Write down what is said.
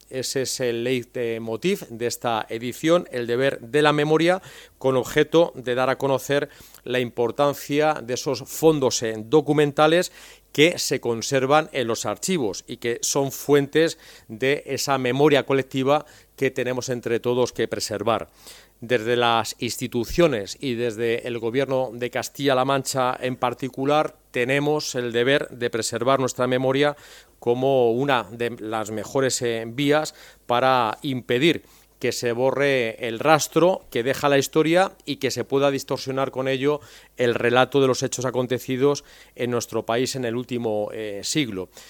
Ese es el leitmotiv de esta edición, el deber de la memoria, con objeto de dar a conocer la importancia de esos fondos documentales que se conservan en los archivos y que son fuentes de esa memoria colectiva que tenemos entre todos que preservar. Desde las instituciones y desde el Gobierno de Castilla-La Mancha en particular, tenemos el deber de preservar nuestra memoria como una de las mejores vías para impedir que se borre el rastro que deja la historia y que se pueda distorsionar con ello el relato de los hechos acontecidos en nuestro país en el último siglo.